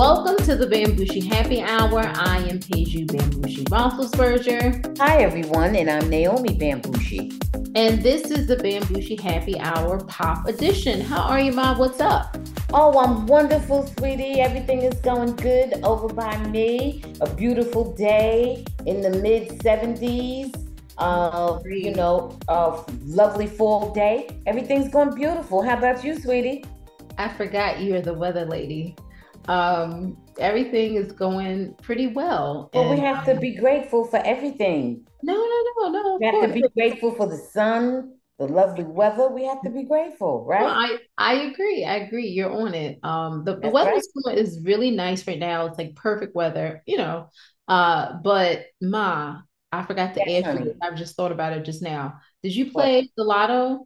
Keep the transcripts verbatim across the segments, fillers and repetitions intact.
Welcome to the Bambushi Happy Hour. I am Peju Bambushi Roethlisberger. Hi, everyone, and I'm Naomi Bambushi. And this is the Bambushi Happy Hour Pop Edition. How are you, Ma? What's up? Oh, I'm wonderful, sweetie. Everything is going good over by me. A beautiful day in the mid seventies. Uh, you know, a lovely fall day. Everything's going beautiful. How about you, sweetie? I forgot you're the weather lady. Um, everything is going pretty well. Well, we and, have um, to be grateful for everything. No, no, no, no. We Of have to course. be grateful for the sun, the lovely weather. We have to be grateful, No, right? I I agree. I agree. You're on it. Um, the, the That's weather right. is really nice right now. It's like perfect weather, you know. Uh, but Ma, I forgot to Yes, ask you. honey. I just thought about it just now. Did you What? play the lotto?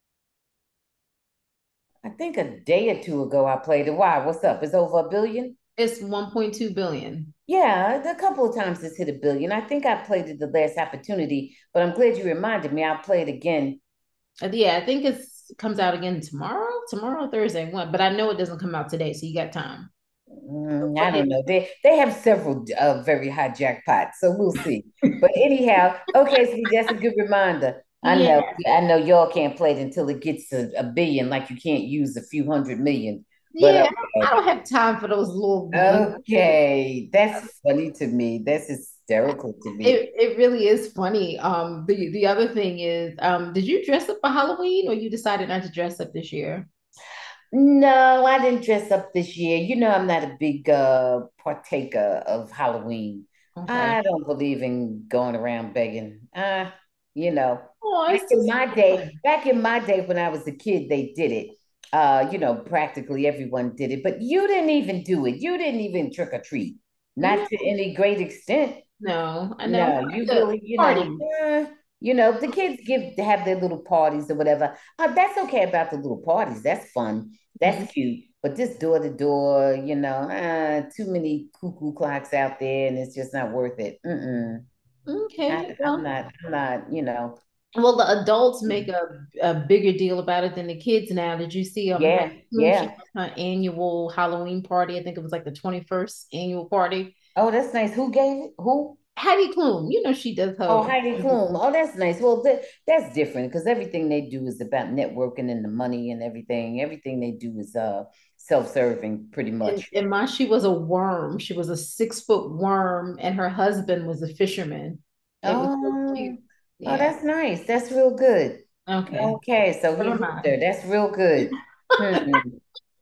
I think a day or two ago I played it. Why? What's up? It's over a billion? It's one point two billion. Yeah, a couple of times it's hit a billion. I think I played it the last opportunity, but I'm glad you reminded me. I'll play it again. Uh, Yeah, I think it's comes out again tomorrow, tomorrow, Thursday, one. But I know it doesn't come out today, so you got time. Mm, I don't know. They they have several uh, very high jackpots, so we'll see. But anyhow, okay, so that's a good reminder. I know, Yeah, I know y'all can't play it until it gets to a billion, like you can't use a few hundred million. But yeah. I okay, don't have time for those little. okay, that's funny to me. That's hysterical to me. It it really is funny. Um, the the other thing is, um, did you dress up for Halloween or you decided not to dress up this year? No, I didn't dress up this year. You know, I'm not a big uh partaker of Halloween. Okay. I don't believe in going around begging. Uh, you know, Oh, back it's in just my day, fun. back in my day when I was a kid, they did it. Uh, you know, practically everyone did it, but you didn't even do it. You didn't even trick or treat, not No, to any great extent. no, I know. No, you The really, you know, party. eh, you know, the kids give have their little parties or whatever. Uh, that's okay about the little parties. That's fun. Mhm. That's cute. But this door to door, you know, uh, too many cuckoo clocks out there, and it's just not worth it. Mm-mm. I, Okay. I'm Well, not. I'm not. You know. well, the adults make a, a bigger deal about it than the kids now. Did you see um Yeah. Heidi Klum? She Yeah. had her annual Halloween party. I think it was like the twenty-first annual party. Oh, that's nice. Who gave it? Who? Heidi Klum, you know she does Oh, her. Heidi Klum. Oh, that's nice. Well, that, that's different because everything they do is about networking and the money and everything. Everything they do is uh self-serving, pretty And, much. and my, she was a worm. She was a six foot worm, and her husband was a fisherman. It was so Oh, cute. oh, Yeah. that's nice. That's real good. Okay. Okay, so he Never hooked her. mind. That's real good. Hmm.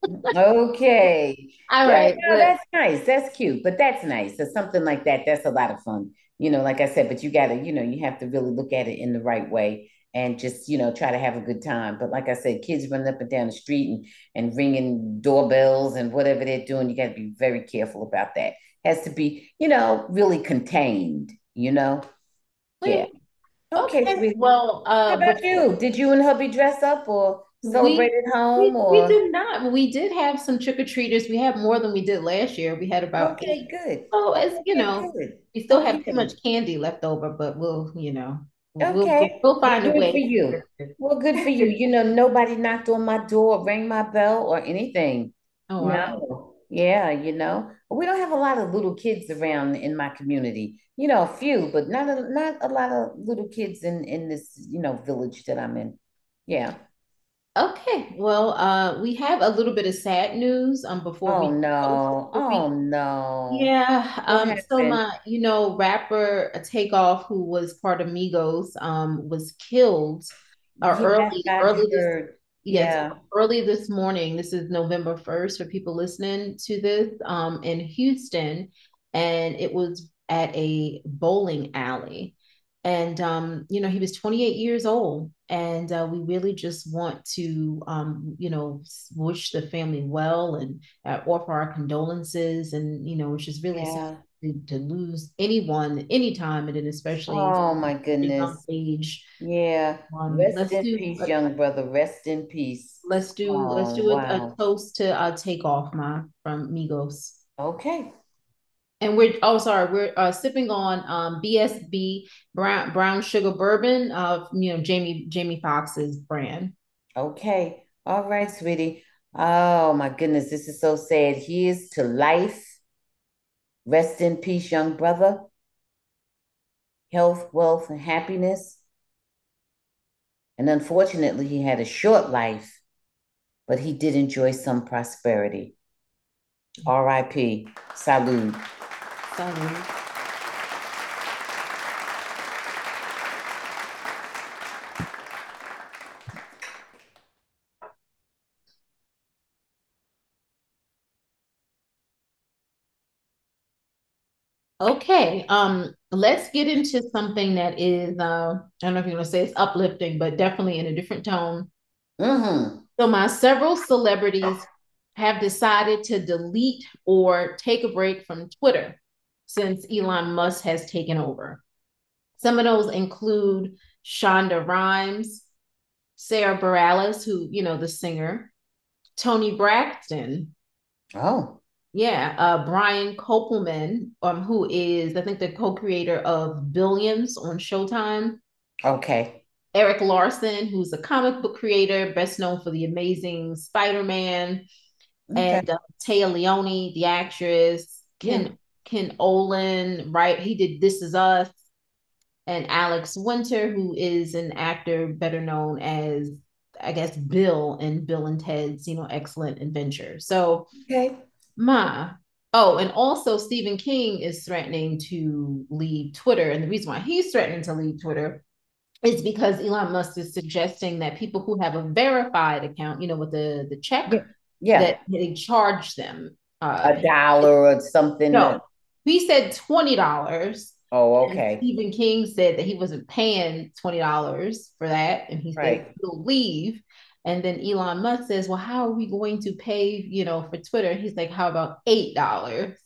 Okay. All Yeah, right. no, But that's nice. That's cute, but that's nice. So something like that, that's a lot of fun. You know, like I said, but you gotta, you know, you have to really look at it in the right way and just, you know, try to have a good time. But like I said, kids running up and down the street and, and ringing doorbells and whatever they're doing, you gotta be very careful about that. Has to be, you know, really contained, you know? Yeah. wait, Okay, okay. sweetie. Well, How uh, about before you? Did you and hubby dress up or celebrate we at home we we or? did not. We did have some trick-or-treaters. We had more than we did last year. We had about eight. Okay, good. So as you Okay, know, good. we still have too Okay. much candy left over, but we'll, you know, we'll we'll, Okay. we'll Well, find a good for way. you. Well, good for you. You know, nobody knocked on my door, rang my bell, or anything. Oh wow. No. Yeah, you know. We don't have a lot of little kids around in my community. You know, a few, but not a not a lot of little kids in in this, you know, village that I'm in. Yeah. Okay, well, uh, we have a little bit of sad news um before Oh we go. no. Before Oh we, no. yeah, What um, so happened? my, you know, rapper Takeoff, who was part of Migos, um, was killed uh, Yes, early, I early this, heard. yes, Yeah. early this morning. This is November first for people listening to this, um, in Houston, and it was at a bowling alley. And um, you know, he was twenty-eight years old, and uh, we really just want to, um, you know, wish the family well and uh, offer our condolences. And you know, it's just really sad Yeah. to, to lose anyone anytime, and then especially Oh my at a young goodness. age. Yeah. Um, Rest let's in do peace, a, young brother. Rest in peace. let's do let's Oh, do a, a wow. toast to uh, Take Off, my from Migos. Okay. And we're oh sorry, we're uh, sipping on um, B S B brown brown sugar bourbon of you know Jamie Jamie Foxx's brand. Okay. All right, sweetie. Oh my goodness, this is so sad. Here's to life. Rest in peace, young brother. Health, wealth, and happiness. And unfortunately, he had a short life, but he did enjoy some prosperity. R I P. Salud. Salud. Okay, um, let's get into something that is, uh, I don't know if you're gonna say it's uplifting, but definitely in a different tone. Mm-hmm. So my several celebrities have decided to delete or take a break from Twitter since Elon Musk has taken over. Some of those include Shonda Rhimes, Sarah Bareilles, who, you know, the singer, Toni Braxton, Oh, yeah, uh, Brian Koppelman, um, who is, I think, the co-creator of Billions on Showtime. okay. Eric Larson, who's a comic book creator, best known for The Amazing Spider-Man, Okay. and uh, Taya Leone, the actress, Yeah. Ken Ken Olin, right? He did This Is Us, and Alex Winter, who is an actor better known as, I guess, Bill in Bill and Ted's, you know, Excellent Adventure. So Okay. Ma. Oh, and also Stephen King is threatening to leave Twitter. And the reason why he's threatening to leave Twitter is because Elon Musk is suggesting that people who have a verified account, you know, with the, the check, Yeah. Yeah. that they charge them. Uh, A dollar or something. no, that- he said twenty dollars. Oh, And okay. Stephen King said that he wasn't paying twenty dollars for that. And he said Right. he'll leave. And then Elon Musk says, well, how are we going to pay, you know, for Twitter? He's like, how about eight dollars?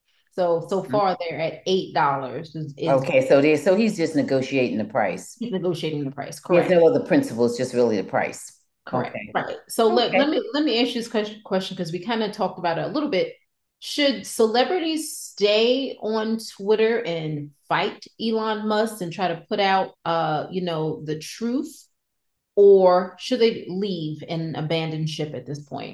So so far they're at eight dollars is, is Okay. So there, so he's just negotiating the price. he's negotiating the price. There's Correct. no other principles, just really the price. Correct. Okay. Right. So let, let Okay. me let me ask you this question question because we kind of talked about it a little bit. Should celebrities stay on Twitter and fight Elon Musk and try to put out uh, you know, the truth, or should they leave and abandon ship at this point?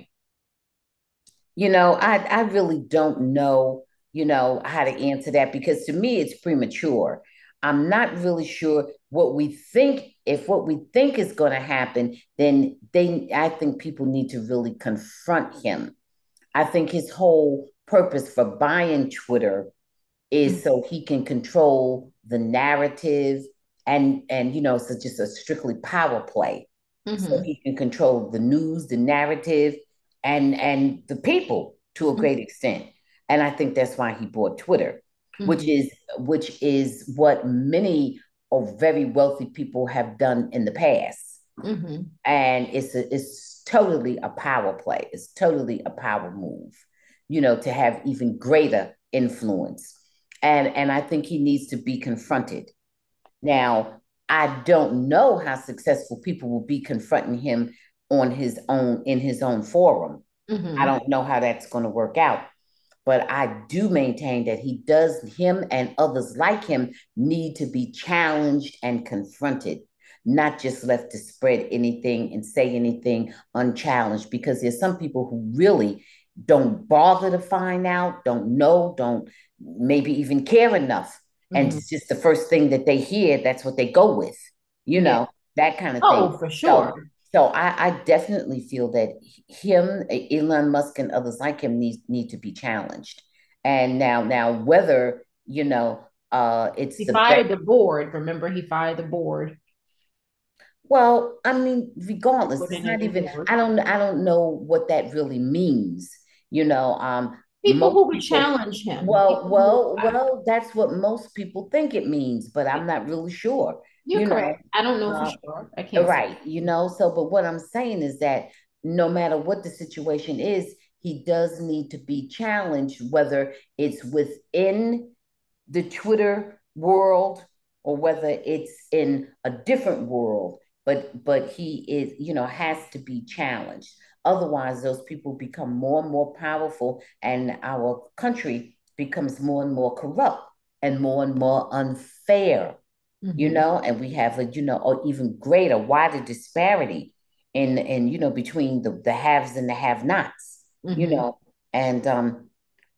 You know, I I really don't know, you know, how to answer that because to me it's premature. I'm not really sure what we think. If what we think is going to happen, then they I think people need to really confront him. I think his whole purpose for buying Twitter is so he can control the narrative and and you know, so just a strictly power play. So Mm-hmm. he can control the news, the narrative, and and the people to a great extent. And I think that's why he bought Twitter, which Mm-hmm. is which is what many of very wealthy people have done in the past. Mm-hmm. And it's a, it's totally a power play. It's totally a power move, you know, to have even greater influence. And and I think he needs to be confronted. Now, I don't know how successful people will be confronting him on his own in his own forum. I Mm-hmm. don't know how that's going to work out. But I do maintain that he does, him and others like him need to be challenged and confronted, not just left to spread anything and say anything unchallenged, because there's some people who really don't bother to find out, don't know, don't maybe even care enough. And Mm-hmm. it's just the first thing that they hear, that's what they go with, you Yeah. know, that kind of thing. Oh, for So sure. so I, I definitely feel that him, Elon Musk, and others like him need need to be challenged. And now, now whether you know, uh, it's He the best. fired the board. Remember, he fired the board. Well, I mean, regardless, Put it's in a not new even. board. I don't. I don't know what that really means. You know, um, People most who would people. challenge him. Well, People who, well, well. That's what most people think it means, but I'm not really sure. you're You know, correct. I don't know for uh, sure. I can't say. right, you know, so but what I'm saying is that no matter what the situation is, he does need to be challenged, whether it's within the Twitter world or whether it's in a different world, but but he is, you know, has to be challenged. Otherwise, those people become more and more powerful and our country becomes more and more corrupt and more and more unfair, you Mm-hmm. know, and we have a, you know, or even greater, wider disparity in in you know between the the haves and the have-nots, you Mm-hmm. know, and um,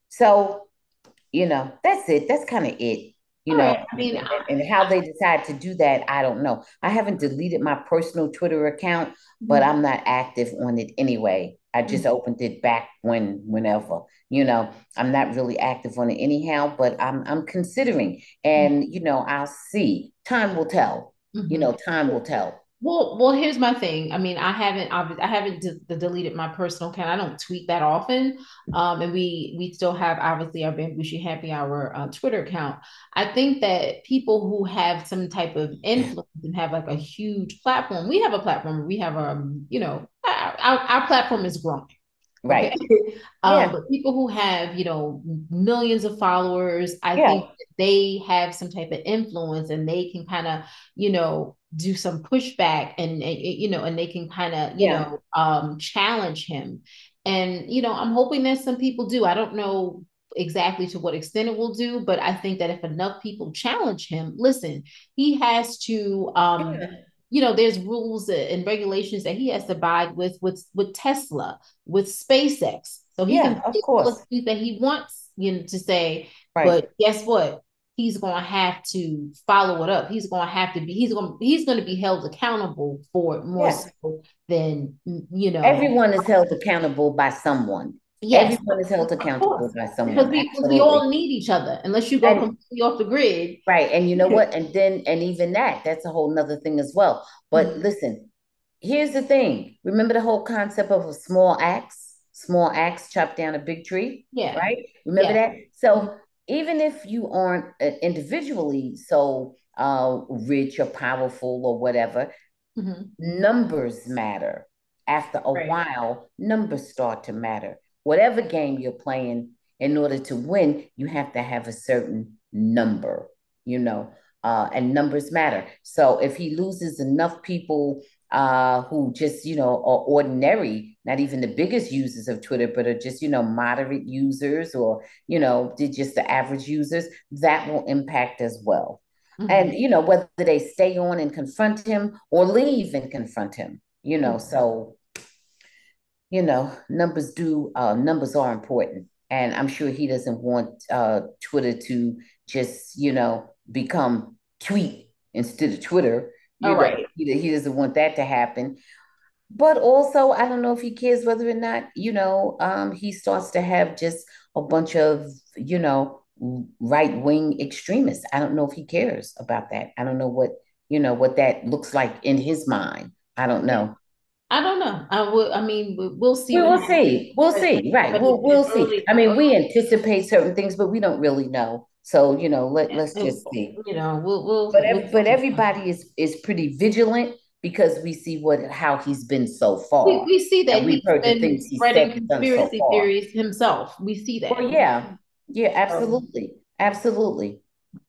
so you know that's it. That's kind of it. You All know, right. I mean, and, I, and how they decide to do that, I don't know. I haven't deleted my personal Twitter account, but mhm, I'm not active on it anyway. I just mhm. opened it back when whenever. You know, I'm not really active on it anyhow, but I'm I'm considering, and you know, I'll see. Time will tell. You Mhm. know, time will tell. Well, well, here's my thing. I mean, I haven't, obvi- I haven't de- deleted my personal account. I don't tweet that often. Um, and we we still have obviously our Bambushi Happy Hour uh, Twitter account. I think that people who have some type of influence and have like a huge platform, we have a platform. We have um, you know, our, our, our platform is growing. Okay. Right. Um, Yeah. but people who have, you know, millions of followers, I Yeah. think they have some type of influence and they can kind of, you know, do some pushback and, and you know, and they can kind of, you Yeah. know, um, challenge him. And, you know, I'm hoping that some people do. I don't know exactly to what extent it will do, but I think that if enough people challenge him, listen, he has to um Yeah. you know, there's rules and regulations that he has to abide with with with Tesla, with SpaceX. So he can Yeah, of say all the course. things that he wants, you know, to say, Right. but guess what? He's gonna have to follow it up. He's gonna have to be, he's gonna he's gonna be held accountable for it more Yeah. so than you know, Everyone is held accountable by someone. yes, Everyone is held of accountable course. by Because someone. we we Absolutely. all need each other unless you go And completely off the grid. right. And you know what? And then, and even that, that's a whole nother thing as well. But Mhm. listen, here's the thing. Remember the whole concept of a small axe? Small axe chop down a big tree, Yeah. right? Remember Yeah. that? So even if you aren't uh, individually so uh, rich or powerful or whatever, Mm-hmm. numbers matter. After a Right. while, numbers start to matter. Whatever game you're playing, in order to win, you have to have a certain number, you know, uh, and numbers matter. So if he loses enough people uh, who just, you know, are ordinary, not even the biggest users of Twitter, but are just, you know, moderate users or, you know, just the average users, that will impact as well. And, Mm-hmm. you know, whether they stay on and confront him or leave and confront him, you know, Mm-hmm. so, you know, numbers do, uh, numbers are important. And I'm sure he doesn't want uh, Twitter to just, you know, become tweet instead of Twitter. All You know, right. he, he doesn't want that to happen. But also, I don't know if he cares whether or not, you know, um, he starts to have just a bunch of, you know, right wing extremists. I don't know if he cares about that. I don't know what, you know, what that looks like in his mind. I don't know. I don't know. I will. I mean, we- we'll see We what will happens. see. We'll But, see. Right. but We'll it's, we'll it's see. early. I mean, early we anticipate certain things, but we don't really know. So, you know, let, let's and, just see. you know, we'll we'll But we'll ev- but see. everybody is is pretty vigilant because we see what how he's been so We far. we see that And we've he's heard the been things he's said spreading and done so conspiracy far. theories himself. We see that. Well, yeah. Yeah, So, absolutely. Absolutely.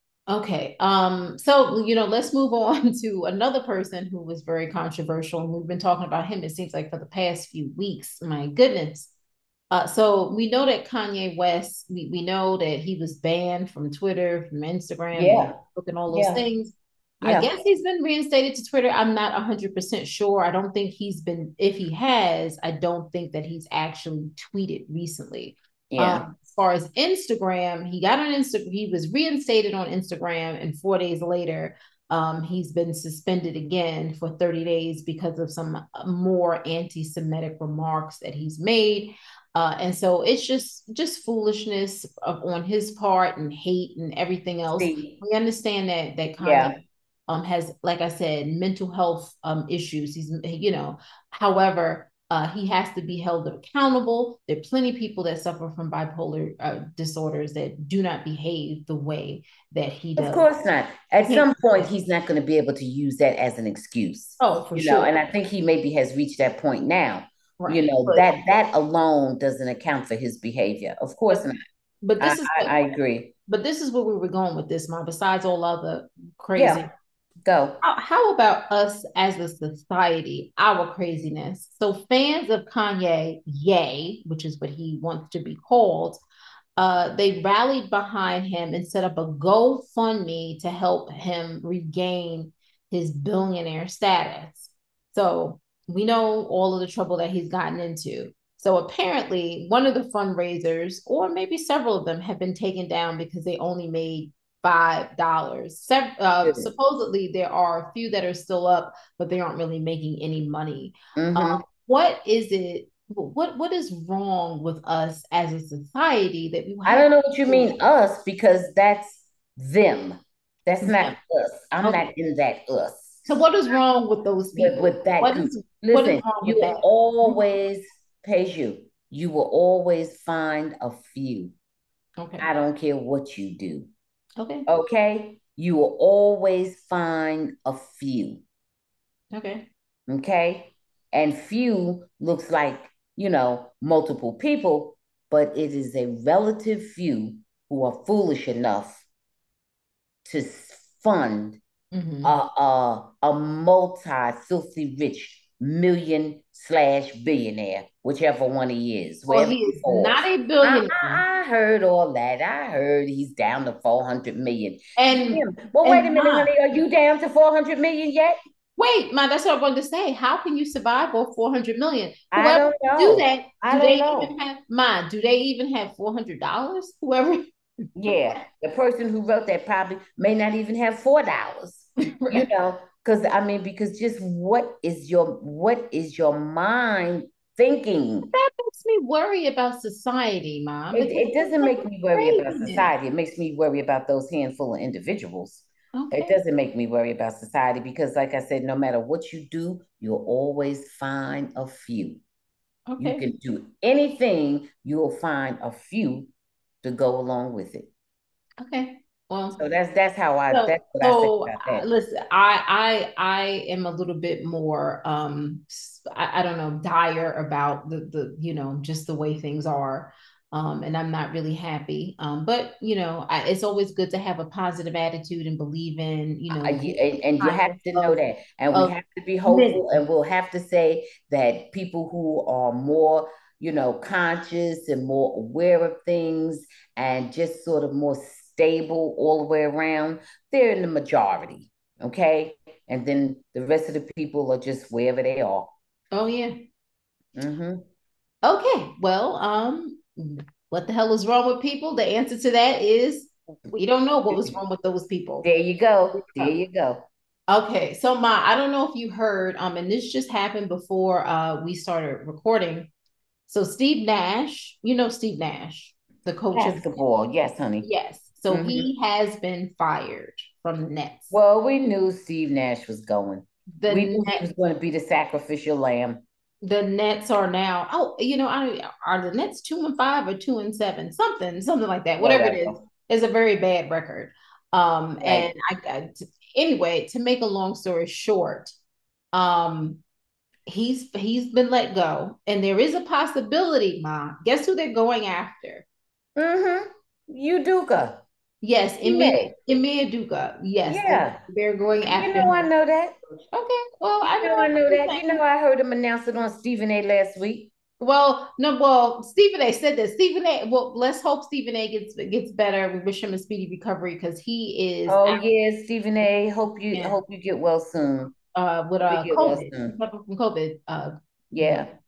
okay. Um. So you know, let's move on to another person who was very controversial, and we've been talking about him. It seems like for the past few weeks. My goodness. Uh, so we know that Kanye West, we, we know that he was banned from Twitter, from Instagram, and Yeah. Facebook and all those Yeah. things. I Yeah. guess he's been reinstated to Twitter. I'm not one hundred percent sure. I don't think he's been, if he has, I don't think that he's actually tweeted recently. Yeah. Um, as far as Instagram, he got on Instagram, he was reinstated on Instagram, and four days later, um, he's been suspended again for thirty days because of some more anti Semitic remarks that he's made. Uh, and so it's just just foolishness of, on his part and hate and everything else. See, We understand that that Kanye yeah. um, has, like I said, mental health um, issues. He's, you know, however, uh, he has to be held accountable. There are plenty of people that suffer from bipolar uh, disorders that do not behave the way that he Of does. course not. You At can't, some point, he's not going to be able to use that as an excuse, oh, for you know, sure, and I think he maybe has reached that point now. You right? know, But that that alone doesn't account for his behavior. Of course but not. but I, this is I, what I agree. but this is where we were going with this, Mom. Besides all other Yeah, crazy. go. How, how about us as a society, our craziness? So fans of Kanye, Ye, which is what he wants to be called, uh, they rallied behind him and set up a GoFundMe to help him regain his billionaire status. So we know all of the trouble that he's gotten into. So apparently, one of the fundraisers, or maybe several of them, have been taken down because they only made five dollars. Uh, Good. supposedly, there are a few that are still up, but they aren't really making any money. Um, Mm-hmm. what is it? What what is wrong with us as a society that we I have don't know what you mean us because that's them. That's not them? us. I'm Okay, not in that us so what is wrong with those with, people? with that What group. is what is Listen, wrong you with will that? always, pays you, you will always find a few. Okay. I don't care what you do. Okay. Okay? You will always find a few. Okay. Okay? And few looks like, you know, multiple people, but it is a relative few who are foolish enough to fund a, Mm-hmm. a, a multi filthy rich million slash billionaire, whichever one he is, Well, wherever he he is not falls. a I, billionaire. I, I heard all that. I heard he's down to four hundred million. And Damn. Well, wait a and minute, Ma, honey. Are you down to four hundred million yet? wait, Ma, that's what I'm going to say. How can you survive off four hundred million? I Whoever don't do know. that, I do don't they know. even have Ma, do they even have four hundred dollars? Whoever Yeah, the person who wrote that probably may not even have four dollars. You know, because I mean, because just what is your what is your mind thinking? that makes me worry about society, Mom, It, because it it's doesn't like make me worry about craziness. society. It makes me worry about those handful of individuals. It Okay. doesn't make me worry about society because, like I said, no matter what you do, you'll always find a few. You Okay. can do anything, you'll find a few to go along with it. Okay. Well, So that's that's how I So, that's what I say so about uh, that. listen, I, I, I am a little bit more, um, s- I, I don't know, dire about the, the, you know, just the way things are. Um, and I'm not really happy. Um, but you know, I, it's always good to have a positive attitude and believe in, you I, know, the and, and you have kindness to know of, that. And we of have to be men. hopeful and we'll have to say that people who are more, you know, conscious and more aware of things and just sort of more stable all the way around, they're in the majority. Okay. And then the rest of the people are just wherever they are. Oh yeah. Mm-hmm. Okay. Well, um, what the hell is wrong with people? The answer to that is we don't know what was wrong with those people. There you go. There you go. Okay, so Ma, I don't know if you heard, um, and this just happened before uh we started recording. So Steve Nash, you know Steve Nash, the coach of Basketball. Yes, honey. yes. So Mm-hmm. he has been fired from the Nets. Well, we knew Steve Nash was going. The We knew he net was going to be the sacrificial lamb. the Nets are now, oh, you know, I are the Nets two and five or two and seven, something, something like that. Whatever it is, Whatever. is a very bad record. Um, and Right. I, I anyway, to make a long story short, um, he's he's been let go, and there is a possibility, Ma. Guess who they're going after? Mm-hmm. Uduka. Yes, He Ime may. Ime Udoka. Yes, they're, Yeah. they're going You after know, I him. know that. Okay, well, You I know, I know. I'm know just that. You know, saying. I heard him announce it on Stephen A. last week. Well, no, well, Stephen A. said that Stephen A. Well, let's hope Stephen A. gets gets better. We wish him a speedy recovery because he is Oh yeah, Stephen A. Hope you yeah, hope you get well soon. uh with Hope you uh get well COVID. He soon. suffered from COVID. Uh, yeah. Yeah.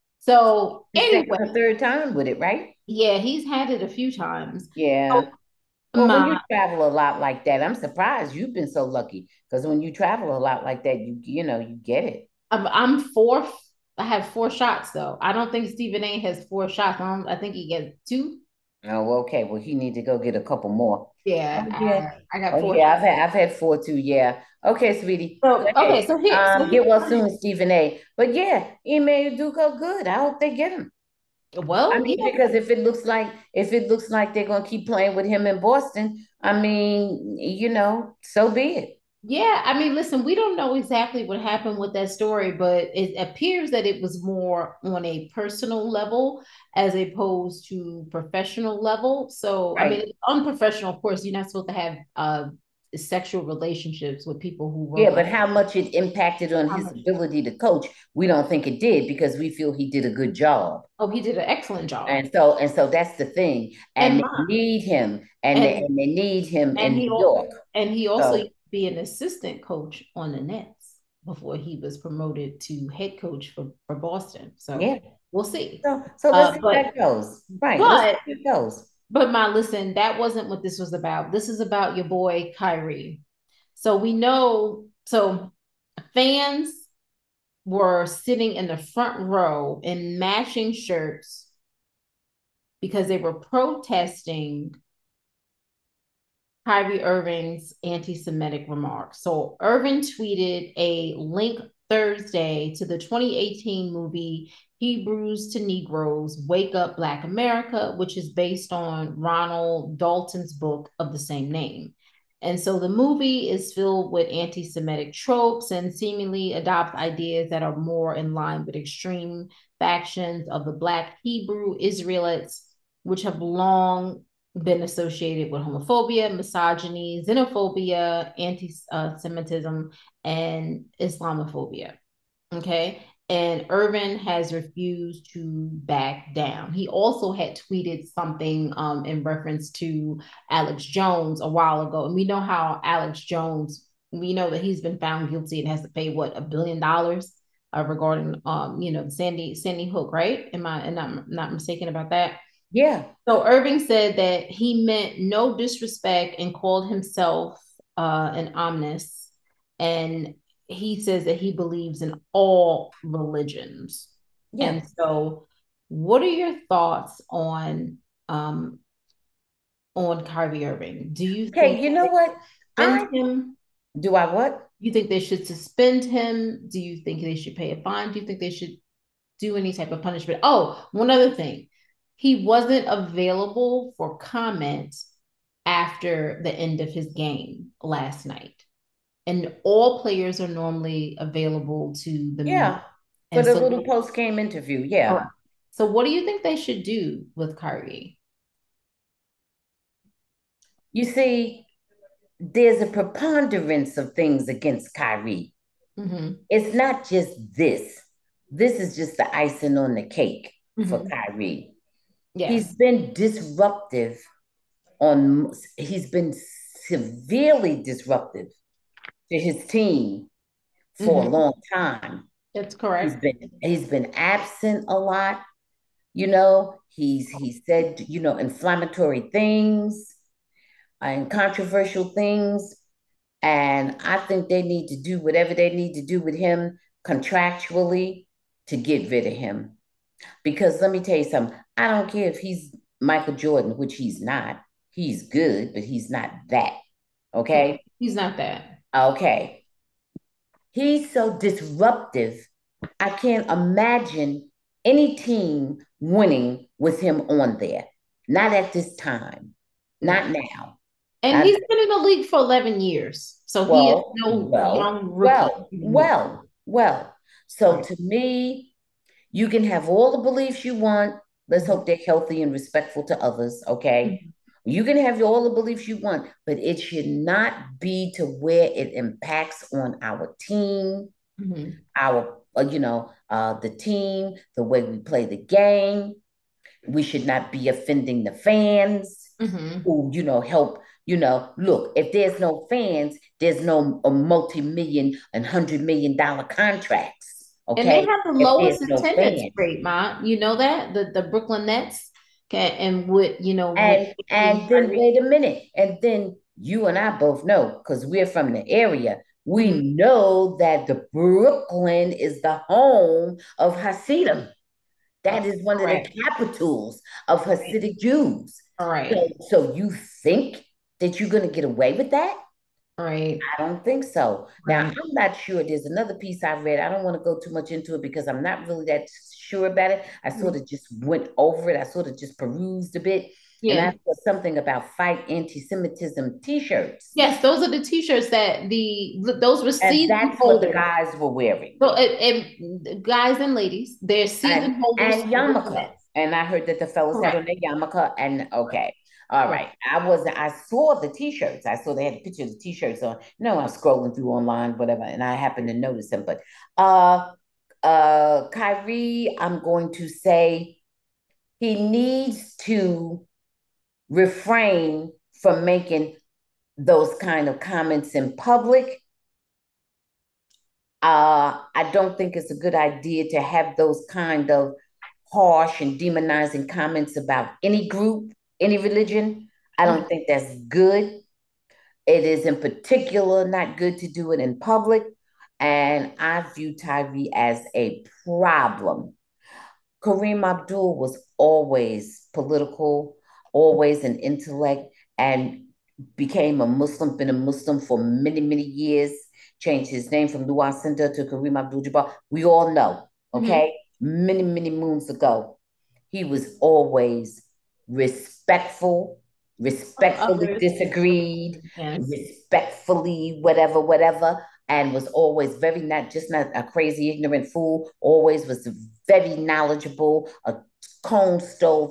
So The second anyway, or third time with it, right? yeah, he's had it a few times. So Yeah. Well, when you Ma, travel a lot like that, I'm surprised you've been so lucky because when you travel a lot like that, you you know, you get it. I'm, I'm fourth. I have four shots though. I don't think Stephen A has four shots. I, don't, I think he gets two. Oh, okay. Well, he need to go get a couple more. Yeah, Oh yeah. I, I got Oh four yeah. I've shots. had I've had four too. Yeah. Okay, sweetie. Go So ahead. okay, so here, so Um, get here's well my soon, Stephen A. But yeah, Ime Udoka, good. I hope they get him. I well, mean, yeah, because if it looks like if it looks like they're gonna keep playing with him in Boston, I mean, you know, so be it. yeah. I mean, listen, we don't know exactly what happened with that story, but it appears that it was more on a personal level as opposed to professional level. So, I mean, Right. it's unprofessional, of course. You're not supposed to have uh, sexual relationships with people who Yeah, work on but how much it impacted on how his much. ability to coach, we don't think it did because we feel he did a good job. Oh, he did an excellent job. And so and so that's the thing. And And they mine. need him and they, And and they need him and in he New York. and he also used So to be an assistant coach on the Nets. before he was promoted to head coach for, for Boston. So Yeah. we'll see. So so let's Uh, see how but it goes. Right. Let's see but how it goes. but my listen, that wasn't what this was about. This is about your boy Kyrie. So we know, so fans were sitting in the front row in matching shirts because they were protesting Kyrie Irving's anti-Semitic remarks. So Irving tweeted a link Thursday to the twenty eighteen movie Hebrews to Negroes, Wake Up Black America, which is based on Ronald Dalton's book of the same name. And so the movie is filled with anti-Semitic tropes and seemingly adopts ideas that are more in line with extreme factions of the Black Hebrew Israelites, which have long been associated with homophobia, misogyny, xenophobia, anti-Semitism, and Islamophobia. Okay. And Irvin has refused to back down. He also had tweeted something um, in reference to Alex Jones a while ago. And we know how Alex Jones, we know that he's been found guilty and has to pay what, a billion dollars uh, regarding, um, you know, Sandy Sandy Hook, right? Am I and I'm not mistaken about that? Yeah. So Irving said that he meant no disrespect and called himself uh, an omnis. And he says that he believes in all religions. Yeah. And so, what are your thoughts on um, on Kyrie Irving? Do you Okay, think you that know they what? I suspend him? do I what? Do you think they should suspend him? Do you think they should pay a fine? Do you think they should do any type of punishment? Oh, one other thing. He wasn't available for comment after the end of his game last night. And all players are normally available to the media. Yeah. For And the so, little post game interview. all right. Yeah. So what do you think they should do with Kyrie? You see, there's a preponderance of things against Kyrie. Mm-hmm. It's not just this. This is just the icing on the cake for Mm-hmm. Kyrie. He's Yes. been disruptive on he's been severely disruptive to his team for a Mm-hmm. long time. That's He's correct. been he's been absent a lot. You know, he's he said, you know, inflammatory things and controversial things. And I think they need to do whatever they need to do with him contractually to get rid of him. Because let me tell you something, I don't care if he's Michael Jordan, which he's not. He's good, but he's not that. Okay. He's not that. Okay. He's so disruptive. I can't imagine any team winning with him on there. Not at this time. No. Not now. And I, he's been in the league for eleven years. So he is well, no well, young rookie well, anymore. well, well. So Right. to me, you can have all the beliefs you want. Let's hope they're healthy and respectful to others. Okay. Mm-hmm. You can have all the beliefs you want, but it should not be to where it impacts on our team, Mm-hmm. our, uh, you know, uh, the team, the way we play the game. We should not be offending the fans Mm-hmm. who, you know, help. You know, look, if there's no fans, there's no a multi-million and hundred million dollar contracts. And they Okay. have the If there's lowest no attendance fans. rate, Ma. You know that? The the Brooklyn Nets can and with you know with And and then wait a minute. And then you and I both know, because we're from the area, we Mhm. know that the Brooklyn is the home of Hasidim. That is one of the Correct. capitals of Right. Hasidic Jews. All So, right. so you think that you're going to get away with that? All right. I don't think so. Now, Right. I'm not sure. There's another piece I read. I don't want to go too much into it because I'm not really that sure about it. I sort Mhm. of just went over it. I sort of just perused a bit. And I Yeah. saw something about fight anti-Semitism t-shirts. Yes, those are the t-shirts that the those were And season that's what the holders. guys were wearing. So it, it guys and ladies, they're And season holders and for the Brooklyn yarmulke. Nets. And I heard that the fellas had Correct. on their yarmulke. And okay. All Correct. right. I was I saw the t-shirts. I saw they had a picture of the t-shirts on. You know, I was scrolling through online, whatever, and I happened to notice them. But uh uh Kyrie, I'm going to say he needs to refrain from making those kind of comments in public. Uh, I don't think it's a good idea to have those kind of harsh and demonizing comments about any group, any religion. I don't think that's good. It is in particular not good to do it in public. And I view Tyree as a problem. Kareem Abdul was always political, always an intellect, and became a Muslim, been a Muslim for many, many years, changed his name from Luar Center to Kareem Abdul Jabbar. We all know, Mm-hmm. okay? Many, many moons ago, he was always respectful, respectfully Others, disagreed, yes. respectfully, whatever, whatever, and was always very not just not a crazy, ignorant fool, always was very knowledgeable, a cone stove,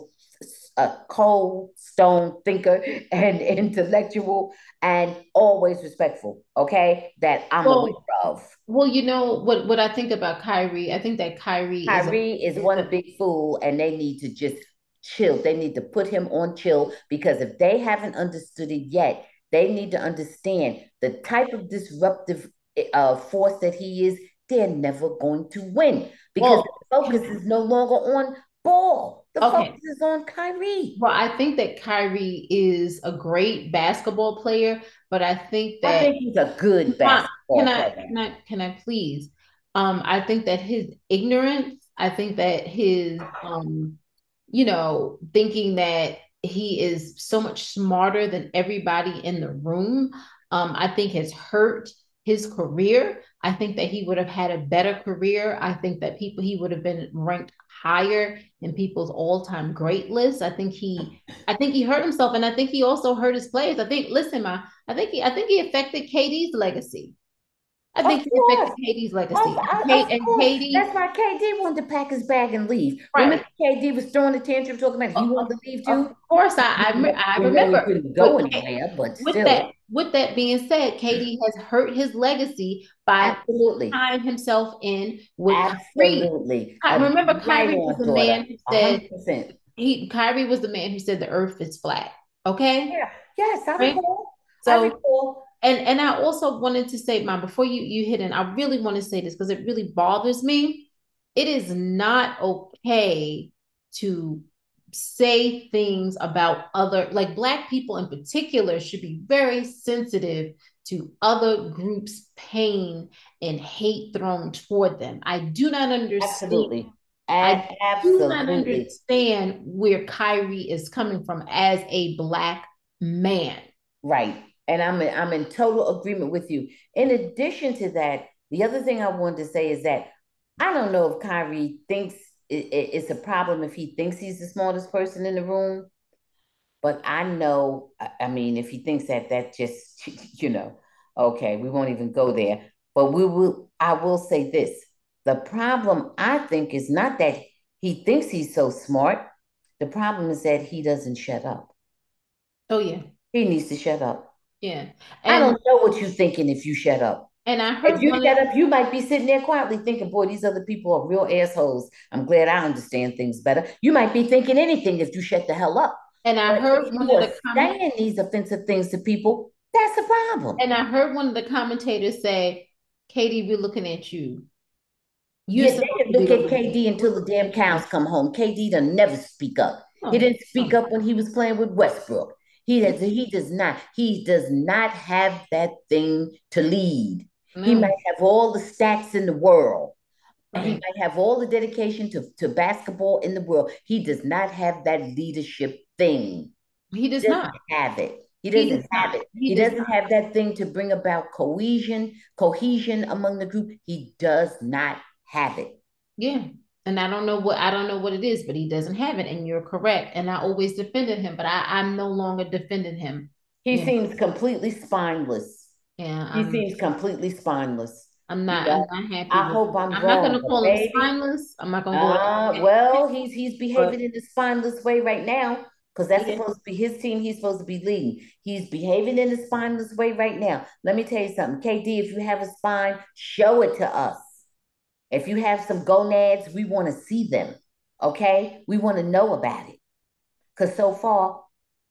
a cold stone thinker and intellectual and always respectful, okay? That I'm aware Well, of. well, you know what what I think about Kyrie. I think that Kyrie is a, Kyrie is is one a big fool and they need to just chill. They need to put him on chill because if they haven't understood it yet, they need to understand the type of disruptive uh, force that he is. They're never going to win because the well, focus is no longer on ball. The okay. focus is on Kyrie. Well, I think that Kyrie is a great basketball player, but I think I that think he's a good Not, can basketball I player. can I can I please? Um, I think that his ignorance, I think that his um, you know, thinking that he is so much smarter than everybody in the room, um, I think has hurt his career. I think that he would have had a better career. I think that people he would have been ranked higher in people's all-time great lists. I think he I think he hurt himself and I think he also hurt his players. I think listen, ma, I think he I think he affected K D's legacy. I Of think he affected course. K D's Of, legacy. And, of Kate, and course. That's Katie, why K D wanted to pack his bag and leave. right. Remember, K D was throwing a tantrum talking about he Of, wanted to leave of too? course, I, I We I know he remember. couldn't go But anywhere, but with that still. with that being said, Katie has hurt his legacy by Absolutely. tying himself in with Kyrie. Absolutely. I A remember right Kyrie was on, the daughter. man who A said hundred percent. he Kyrie was the man who said the earth is flat. Okay? Yeah. Yes, I Right? recall. I So recall. and and I also wanted to say, Mom, before you you hit in, I really want to say this because it really bothers me. It is not okay to say things about other, like Black people in particular, should be very sensitive to other groups' pain and hate thrown toward them. I do not understand. Absolutely. I A- do not absolutely. understand where Kyrie is coming from as a Black man. Right. And I'm in, I'm in total agreement with you. In addition to that, the other thing I wanted to say is that I don't know if Kyrie thinks it, it- it's a problem if he thinks he's the smartest person in the room, but I know, I I mean, if he thinks that, that just, you know, okay, we won't even go there. But we will, I will say this. The problem I think is not that he thinks he's so smart. The problem is that he doesn't shut up. Oh yeah, He needs to shut up. yeah. I And don't know what you're thinking if you shut up. and I If heard you one of shut up, you might be sitting there quietly thinking, boy, these other people are real assholes. I'm glad I understand things better. You might be thinking anything if you shut the hell up. and I But heard if one you of are the comment saying these offensive things to people, that's a problem. and I heard one of the commentators say, Katie, we're looking at you. You're Yeah, they supposed can to be look over at there. K D We're until the looking damn at you. cows come home. K D doesn't never speak up. He Oh, didn't speak oh. up when he was playing with Westbrook. He does, he does not. He does not have that thing to lead. He No, might have all the stats in the world. And he right. might have all the dedication to, to basketball in the world. He does not have that leadership thing. He He does doesn't not. have it. He He doesn't does have not. it. He He does doesn't not. have that thing to bring about cohesion, cohesion among the group. He does not have it. Yeah. And I don't know what I don't know what it is, but he doesn't have it. And you're correct. And I always defended him, but I, I'm no longer defending him. He Yeah. seems completely spineless. Yeah. He I'm seems completely spineless. I'm You not I'm know, not happy I with hope it. I'm I'm not wrong, gonna but call him baby, spineless. I'm not gonna go uh, there. well, he's he's But behaving in a spineless way right now because that's yeah. supposed to be his team. He's supposed to be leading. He's behaving in a spineless way right now. Let me tell you something, K D. If you have a spine, show it to us. If you have some gonads, we want to see them. Okay, we want to know about it because so far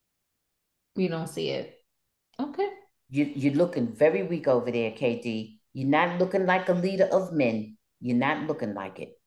We don't see it. Okay. you you're looking very weak over there, K D. You're not looking like a leader of men. You're not looking like it.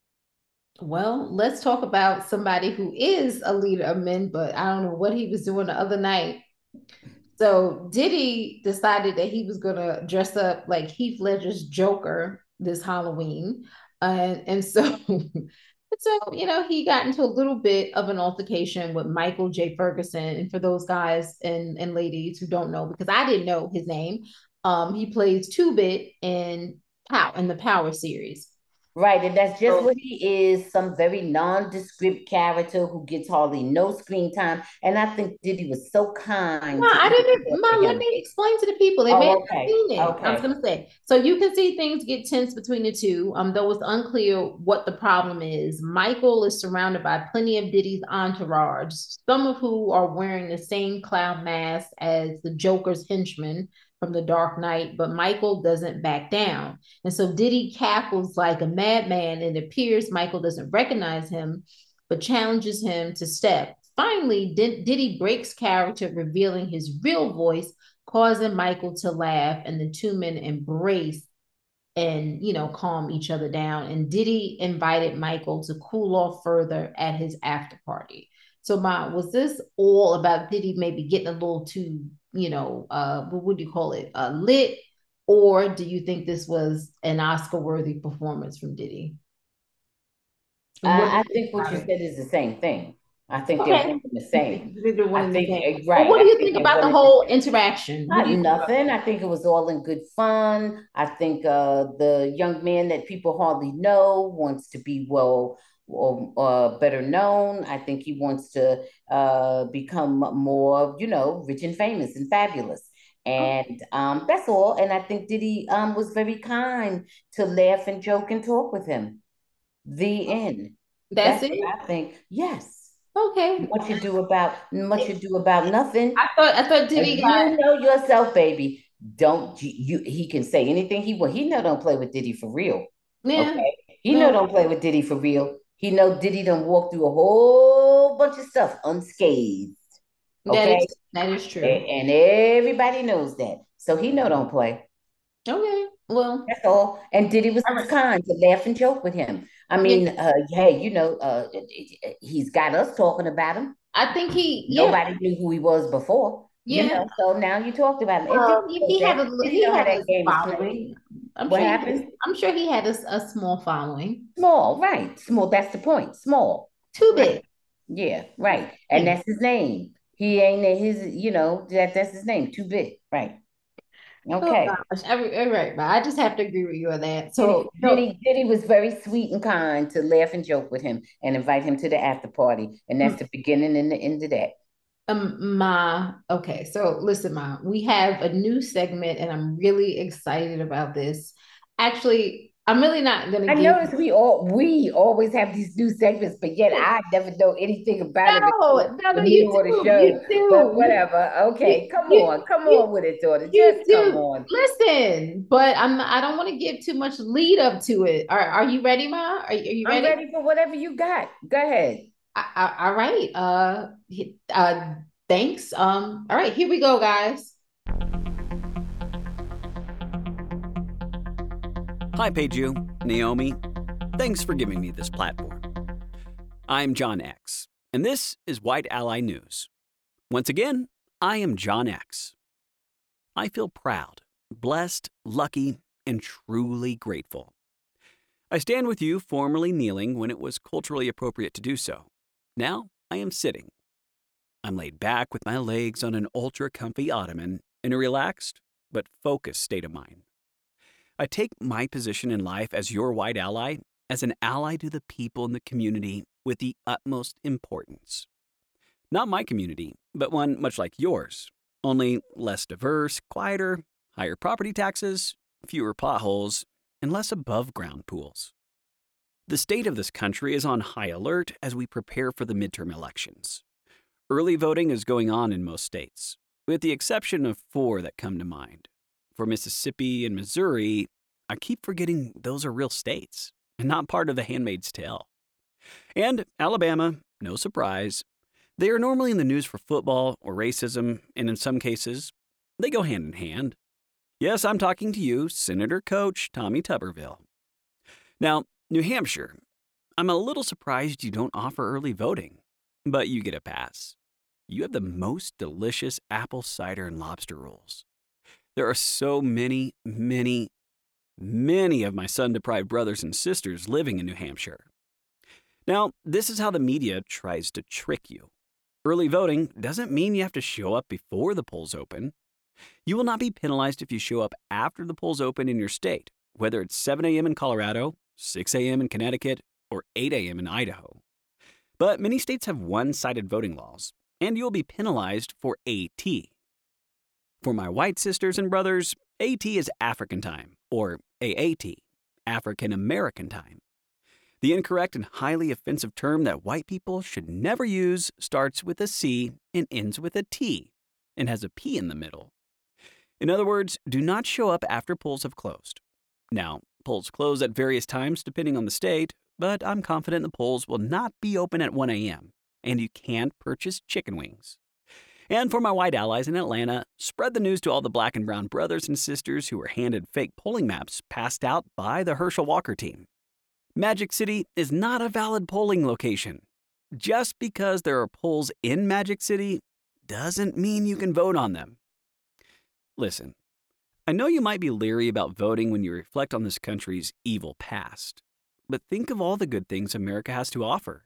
Well, let's talk about somebody who is a leader of men, but I don't know what he was doing the other night. So Diddy decided that he was gonna dress up like Heath Ledger's Joker this Halloween, and and so so you know he got into a little bit of an altercation with Michael J. Ferguson. And for those guys and and ladies who don't know, because I didn't know his name, um, he plays Two Bit in Pow in the Power series. Right, and that's just So what he is, some very nondescript character who gets hardly no screen time. And I think Diddy was so no, kind to I even didn't. talk to Ma, let him. me explain to the people. They may have Oh, not okay. seen it. I was Okay. going to say. So you can see things get tense between the two. Um, though it's unclear what the problem is. Michael is surrounded by plenty of Diddy's entourage, some of who are wearing the same clown mask as the Joker's henchmen from The Dark Knight, but Michael doesn't back down. And so Diddy cackles like a madman, and it appears Michael doesn't recognize him, but challenges him to step. Finally, Diddy breaks character, revealing his real voice, causing Michael to laugh, and the two men embrace and you know calm each other down. And Diddy invited Michael to cool off further at his after party. So, Ma, was this all about Diddy maybe getting a little too, you know, uh, what would you call it, uh, lit, or do you think this was an Oscar-worthy performance from Diddy? And what do I, I you think think what about you it? said is the same thing. I think they're Okay. one and the You think same. they're one I and the think, same. eh, Well, right, what do I you think think they're about one the and the whole interaction? What Not do you think about nothing. I think it was all in good fun. I think uh, the young man that people hardly know wants to be well or uh, better known. I think he wants to uh, become more, you know, rich and famous and fabulous. that? And um, that's all. And I think Diddy um, was very kind to laugh and joke and talk with him. The end. That's That's it. what I think. Yes. Okay. What you do about what you do about nothing. I thought I thought If Diddy got you know yourself, baby, don't you, you he can say anything he want. He know don't play with Diddy for real. yeah. Okay. He know No, don't play with Diddy for real. He know Diddy done walk through a whole bunch of stuff unscathed. that Okay. is that is true. A- And everybody knows that. So he know don't play. Okay. Well, That's all. And Diddy was all right. kind to laugh and joke with him. I Yeah, mean, uh, hey, you know, uh, he's got us talking about him. I think he. Yeah, Nobody knew who he was before, you yeah. know. So now you talked about him. And Well, Diddy he, knows he had that. a Diddy he know how had that a game is played. following. I'm What sure he had, happened? I'm sure he had a, a small following. Small, right? Small. That's the point. Small, Too right? big. Yeah, right. And Yeah. that's his name. He ain't his. You know that that's his name. Too big, right? Oh Okay. gosh. Every, all right, but I just have to agree with you on that. Diddy, So, no, Diddy, Diddy was very sweet and kind to laugh and joke with him and invite him to the after party. And that's the beginning and the end of that. Um, Ma, okay, so listen, Ma, we have a new segment and I'm really excited about this. Actually, I'm really not gonna I give notice we all we always have these new segments, but yet I never know anything about it no, until no, the no, you middle of the do, show. you But do, you whatever. Okay, you come you on, come you, on with it, daughter. you Just come do. on. Listen, but I'm I don't want to give too much lead up to it. Are are you ready, Ma? Are, are you I'm ready? ready for whatever you got. Go ahead. I, I, all right. Uh, uh, thanks. Um, all right, here we go, guys. Hi, Peju, Naomi. Thanks for giving me this platform. I'm John X, and this is White Ally News. Once again, I am John X. I feel proud, blessed, lucky, and truly grateful. I stand with you formerly kneeling when it was culturally appropriate to do so. Now I am sitting. I'm laid back with my legs on an ultra-comfy ottoman in a relaxed but focused state of mind. I take my position in life as your white ally as an ally to the people in the community with the utmost importance. Not my community, but one much like yours, only less diverse, quieter, higher property taxes, fewer potholes, and less above-ground pools. The state of this country is on high alert as we prepare for the midterm elections. Early voting is going on in most states, with the exception of four that come to mind. For Mississippi and Missouri, I keep forgetting those are real states and not part of the Handmaid's Tale. And Alabama, no surprise, they are normally in the news for football or racism, and in some cases, they go hand in hand. Yes, I'm talking to you, Senator Coach Tommy Tuberville. Now, New Hampshire, I'm a little surprised you don't offer early voting, but you get a pass. You have the most delicious apple cider and lobster rolls. There are so many, many, many of my sun-deprived brothers and sisters living in New Hampshire. Now, this is how the media tries to trick you. Early voting doesn't mean you have to show up before the polls open. You will not be penalized if you show up after the polls open in your state, whether it's seven a.m. in Colorado, six a.m. in Connecticut, or eight a.m. in Idaho. But many states have one-sided voting laws, and you'll be penalized for A T. For my white sisters and brothers, A T is African time, or A A T, African American time. The incorrect and highly offensive term that white people should never use starts with a C and ends with a T, and has a P in the middle. In other words, do not show up after polls have closed. Now, polls close at various times depending on the state, but I'm confident the polls will not be open at one a.m., and you can't purchase chicken wings. And for my white allies in Atlanta, spread the news to all the black and brown brothers and sisters who were handed fake polling maps passed out by the Herschel Walker team. Magic City is not a valid polling location. Just because there are polls in Magic City doesn't mean you can vote on them. Listen, I know you might be leery about voting when you reflect on this country's evil past, but think of all the good things America has to offer.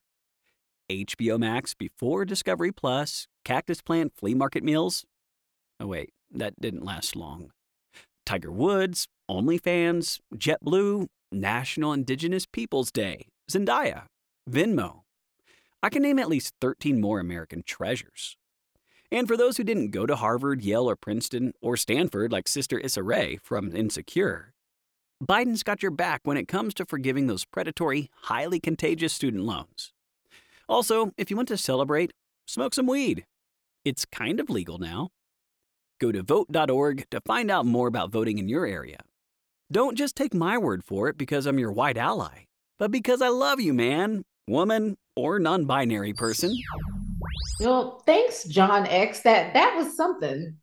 H B O Max before Discovery Plus, Cactus Plant flea market meals. Oh wait, that didn't last long. Tiger Woods, OnlyFans, JetBlue, National Indigenous Peoples Day, Zendaya, Venmo. I can name at least thirteen more American treasures. And for those who didn't go to Harvard, Yale, or Princeton, or Stanford like Sister Issa Rae from Insecure, Biden's got your back when it comes to forgiving those predatory, highly contagious student loans. Also, if you want to celebrate, smoke some weed. It's kind of legal now. Go to vote dot org to find out more about voting in your area. Don't just take my word for it because I'm your white ally, but because I love you, man, woman, or non-binary person. Well, thanks, John X. That that was something.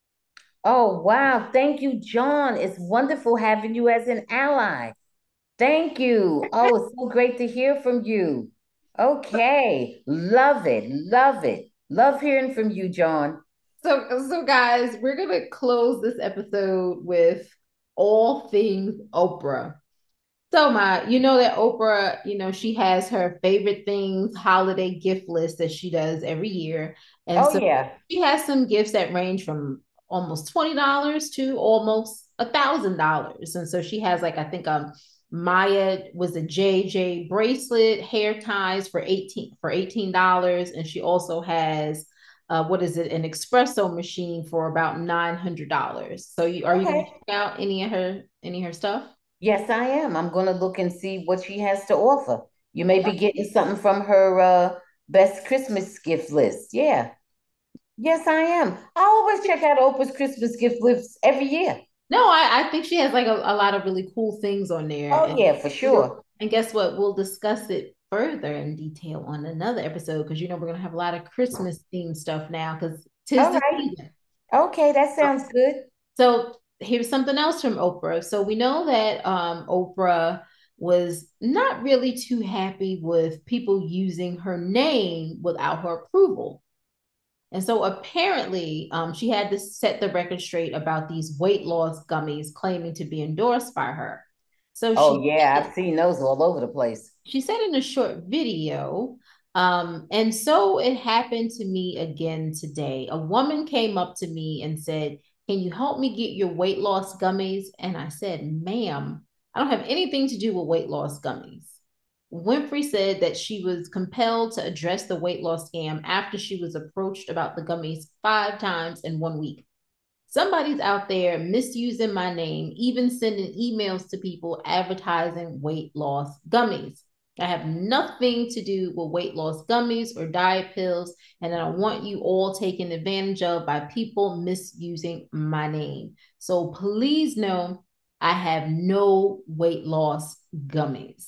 Oh, wow. Thank you, John. It's wonderful having you as an ally. Thank you. Oh, it's so great to hear from you. Okay. Love it. Love it. Love hearing from you, John. So, so guys, we're gonna close this episode with all things Oprah. So, Ma, you know that Oprah, you know, she has her favorite things holiday gift list that she does every year. And Oh, so yeah. she has some gifts that range from almost twenty dollars to almost a thousand dollars. And so she has like, I think um Maya was a J J bracelet, hair ties for eighteen for eighteen dollars. And she also has uh what is it, an espresso machine for about nine hundred dollars. So you are you gonna Okay. check out any of her any of her stuff? Yes, I am. I'm going to look and see what she has to offer. You may be getting something from her uh, best Christmas gift list. Yeah. Yes, I am. I always check out Oprah's Christmas gift lists every year. No, I, I think she has like a, a lot of really cool things on there. Oh, And yeah, for sure. and guess what? We'll discuss it further in detail on another episode because you know we're gonna have a lot of Christmas themed stuff now because tis All the right. season. Okay, that sounds good. So here's something else from Oprah. So we know that um, Oprah was not really too happy with people using her name without her approval. And so apparently, um, she had to set the record straight about these weight loss gummies claiming to be endorsed by her. So Oh, she yeah, I've seen those all over the place. she said in a short video, um, and so it happened to me again today. A woman came up to me and said, "Can you help me get your weight loss gummies?" And I said, "Ma'am, I don't have anything to do with weight loss gummies." Winfrey said that she was compelled to address the weight loss scam after she was approached about the gummies five times in one week. Somebody's out there misusing my name, even sending emails to people advertising weight loss gummies. I have nothing to do with weight loss gummies or diet pills, and I don't want you all taken advantage of by people misusing my name. So please know I have no weight loss gummies.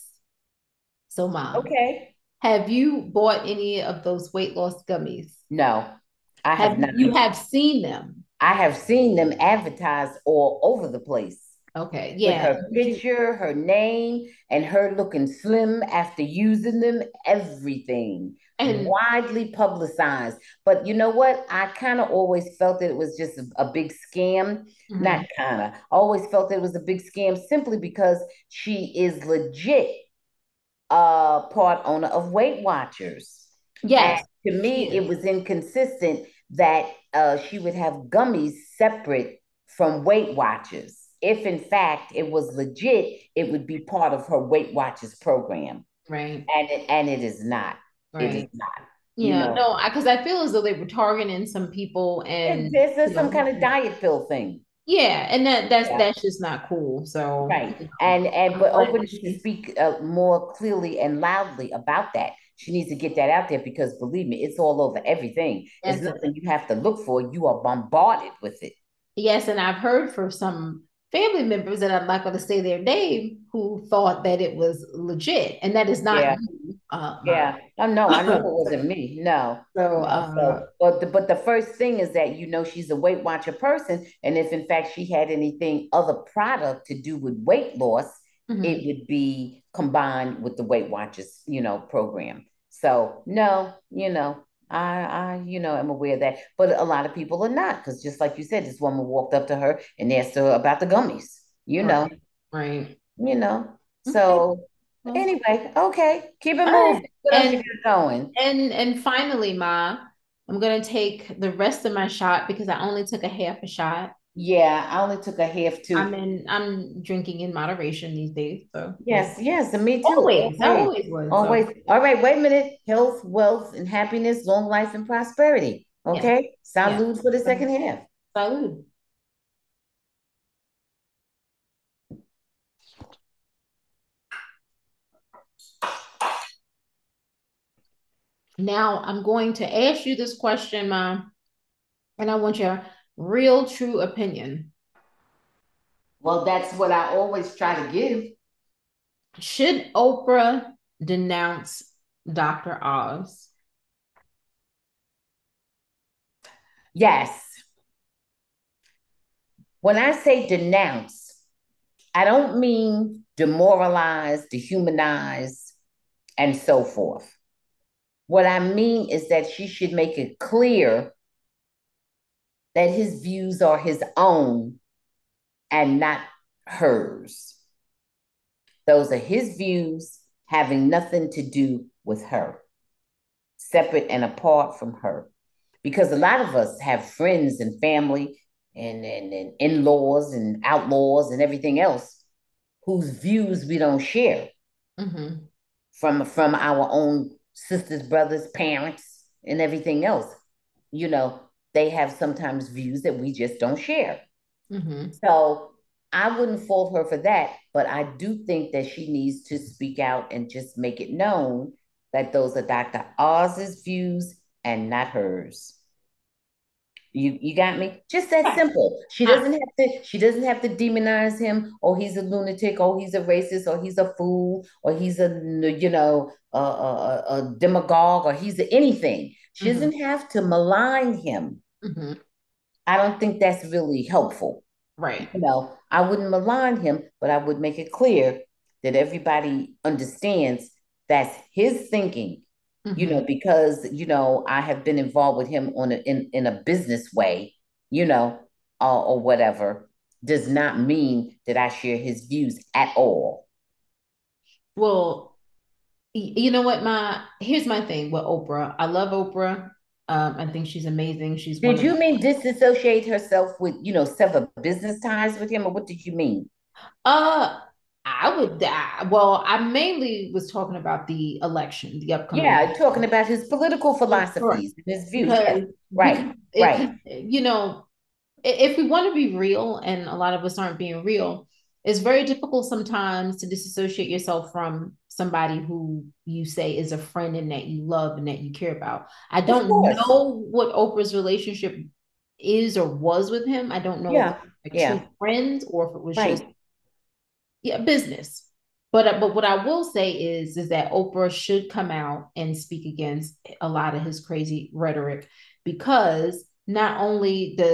So, Mom, Okay. have you bought any of those weight loss gummies? No, I have Have not. you have seen them? I have seen them advertised all over the place Okay, with yeah. her picture, her name, and her looking slim after using them, everything And widely publicized. But you know what? I kind of always felt that it was just a, a big scam. mhm. Not kind of, always felt that it was a big scam simply because she is legit a part owner of Weight Watchers. And Yes, to she me, it is. was inconsistent that uh, she would have gummies separate from Weight Watchers. If in fact it was legit, it would be part of her Weight Watchers program, Right, and it and it is not. It is right. not. You Yeah, know, no, because I, I feel as though they were targeting some people, it, and this you is some know, kind of diet pill thing. yeah, and that that's Yeah. that's just not cool. So, Right. you know, And and I'm but glad Oprah that needs to she. speak uh, more clearly and loudly about that. She needs to get that out there because believe me, it's all over everything. It's Yes, nothing you have to look for. You are bombarded with it. yes, and I've heard from some family members that I'm not going to say their name who thought that it was legit, and that is not Yeah. you, uh, my. Yeah. Oh no, I know it wasn't me. No. So, No. uh, So but the but the first thing is that you know she's a Weight Watcher person. And if in fact she had anything other product to do with weight loss, it mhm. would be combined with the Weight Watchers, you know, program. So no, you know, I I, you know, am aware of that. But a lot of people are not, because just like you said, this woman walked up to her and asked her about the gummies, you know, Right, right. you know. Okay. So Well, anyway, okay, keep it all right. moving. What else you And got going? and and finally, Ma, I'm gonna take the rest of my shot because I only took a half a shot. Yeah, I only took a half I'm too. in I'm drinking in moderation these days. So yeah. Yes, yes, and me too. Always. I Always, always was. So always. All right, wait a minute. Health, wealth, and happiness, long life and prosperity. yeah. Okay, Yeah. salute for the second half. Salud. Now I'm going to ask you this question, Ma, and I want your real true opinion. Well, that's what I always try to give. Should Oprah denounce Doctor Oz? Yes. When I say denounce, I don't mean demoralize, dehumanize, and so forth. What I mean is that she should make it clear that his views are his own and not hers. Those are his views having nothing to do with her, separate and apart from her. Because a lot of us have friends and family and, and, and in-laws and outlaws and everything else whose views we don't share Mm-hmm. from, from our own sisters, brothers, parents, and everything else. You know, they have sometimes views that we just don't share. Mm-hmm. So I wouldn't fault her for that, but I do think that she needs to speak out and just make it known that those are Doctor Oz's views and not hers. You you got me? Just that Yes. simple. She I, doesn't have to she doesn't have to demonize him. Oh, he's a lunatic. Oh, he's a racist. Or he's a fool. Or he's a you know a, a, a demagogue. Or he's a anything. She mm-hmm. doesn't have to malign him. Mm-hmm. I don't think that's really helpful. Right. You know, I wouldn't malign him, but I would make it clear that everybody understands that's his thinking, you Mm-hmm. know, because, you know, I have been involved with him on a, in, in a business way, you know, uh, or whatever, does not mean that I share his views at all. Well, you know what, my here's my thing with Oprah. I love Oprah. Um, I think she's amazing. She's one Did of you mean disassociate herself with, you know, sever business ties with him, or what did you mean? uh I would die. Well, I mainly was talking about the election, the upcoming Yeah, talking election. about his political Correct. philosophies and his views. Yes, Because right, because it, right. you know, if we want to be real, and a lot of us aren't being real, it's very difficult sometimes to disassociate yourself from somebody who you say is a friend and that you love and that you care about. I Of don't course. know what Oprah's relationship is or was with him. I don't know if Yeah, they're like true yeah, friends or if it was just, right. yeah, business. But uh, but what I will say is is that Oprah should come out and speak against a lot of his crazy rhetoric, because not only does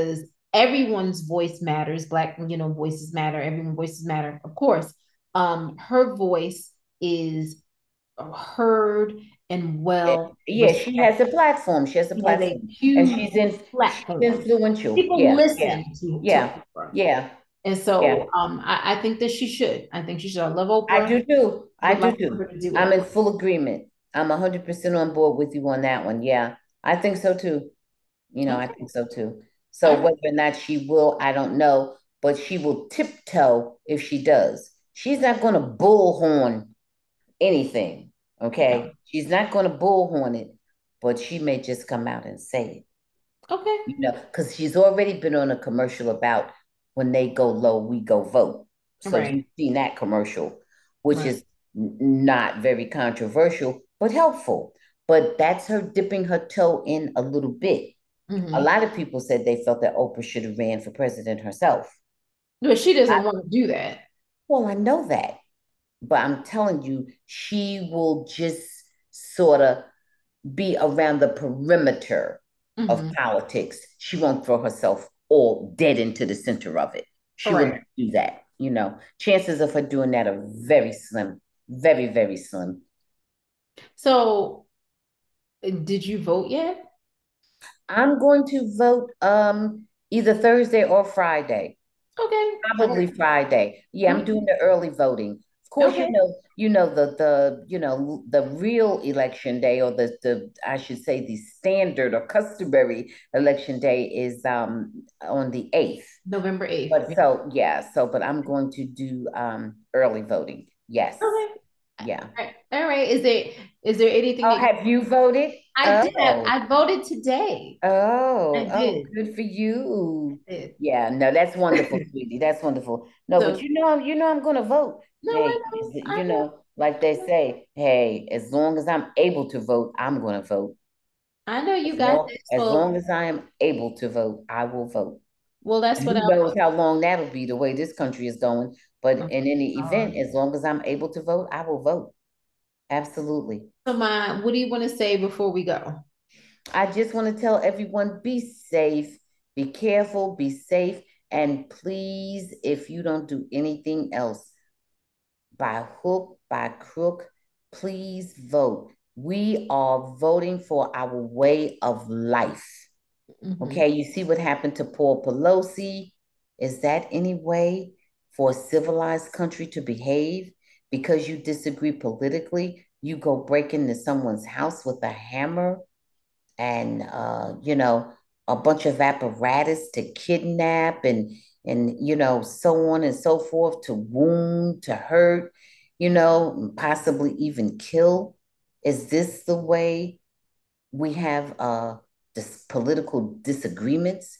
everyone's voice matters. Black, you know, voices matter. Everyone's voices matter, of course. Um, her voice is heard and well Yeah, she respected. has a platform. She has a She has a platform, and huge she's in she's platform. influential. People Yeah, listen yeah, to, to yeah, Oprah. yeah. And so Yeah. um, I, I think that she should. I think she should. I love I Oprah. do too. I Would do like for too. her to do I'm it. in full agreement. I'm one hundred percent on board with you on that one. Yeah, I think so too. You know, I Okay. think so too. All So right. whether or not she will, I don't know, but she will tiptoe if she does. She's not going to bullhorn anything, Yeah. okay? She's not going to bullhorn it, but she may just come out and say it, Okay. you know, because she's already been on a commercial about when they go low, we go vote. So Right. you've seen that commercial, which Right. is n- not very controversial, but helpful. But that's her dipping her toe in a little bit. Mm-hmm. A lot of people said they felt that Oprah should have ran for president herself. But she doesn't I, want to do that. well, I know that, but I'm telling you, she will just sort of be around the perimeter of Mm-hmm. politics. She won't throw herself all dead into the center of it. She Right. wouldn't do that. You know, chances of her doing that are very slim, very, very slim. So, did you vote yet? I'm going to vote um either Thursday or Friday. Okay. Probably Friday. Yeah, I'm Okay. doing the early voting. Of course, you Okay. know, you know the the you know the real election day, or the the I should say the standard or customary election day is um on the eighth. November eighth. But so yeah, so but I'm going to do um early voting. Yes. Okay. Yeah. All right. All right. Is there is there anything Oh, that you, have you voted? I did? Oh. I voted today. Oh, I oh, did. good for you. I did. Yeah, no, that's wonderful, sweetie. That's wonderful. No, but So you know, I'm- you know, I'm gonna vote. no, I Hey, know. I you know. know, like they say, hey, as long as I'm able to vote, I'm gonna vote. I know you As got long, this. as Well, long as I am able to vote, I will vote. well, that's And what who I knows how long that'll be the way this country is going. But was. in any event, Um, as long as I'm able to vote, I will vote. Absolutely. so my, what do you want to say before we go? I just want to tell everyone, be safe, be careful, be safe, and please, if you don't do anything else, by hook, by crook, please vote. We are voting for our way of life. Mm-hmm. Okay, you see what happened to Paul Pelosi? Is that any way for a civilized country to behave? Because you disagree politically, you go break into someone's house with a hammer and uh, you know, a bunch of apparatus to kidnap and and you know, so on and so forth, to wound, to hurt, you know, possibly even kill. Is this the way we have uh this political disagreements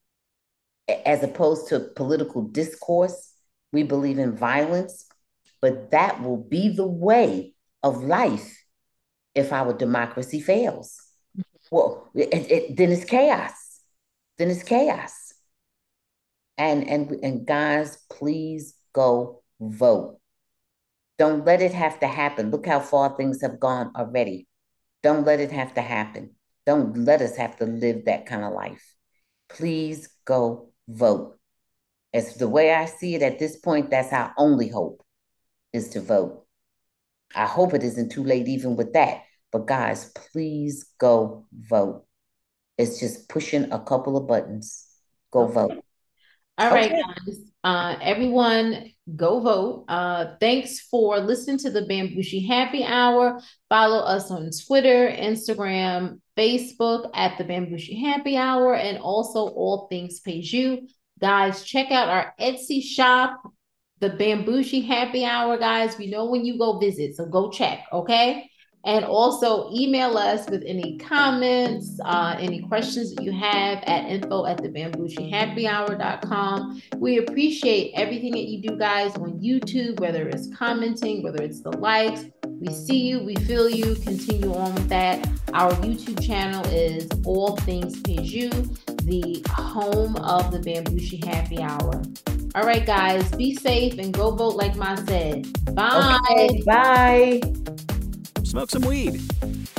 as opposed to political discourse? We believe in violence, but that will be the way of life if our democracy fails. Well, it, it, then it's chaos. Then it's chaos. And and and guys, please go vote. Don't let it have to happen. Look how far things have gone already. Don't let it have to happen. Don't let us have to live that kind of life. Please go vote. As the way I see it at this point, that's our only hope, is to vote. I hope it isn't too late even with that. But guys, please go vote. It's just pushing a couple of buttons. Go Okay. vote. All right, Okay. guys. Uh, everyone, go vote. Uh, thanks for listening to the Bambushi Happy Hour. Follow us on Twitter, Instagram, Facebook at the Bambushi Happy Hour, and also All Things Peju. Guys, check out our Etsy shop, the Bambushi Happy Hour, guys. We know when you go visit, so go check, okay? And also email us with any comments, uh, any questions that you have at info at the bambushi happy hour dot com. We appreciate everything that you do, guys, on YouTube, whether it's commenting, whether it's the likes. We see you, we feel you. Continue on with that. Our YouTube channel is All Things Peju, the home of the Bambushi Happy Hour. All right, guys, be safe and go vote like Ma said. Bye. Okay, bye. Smoke some weed.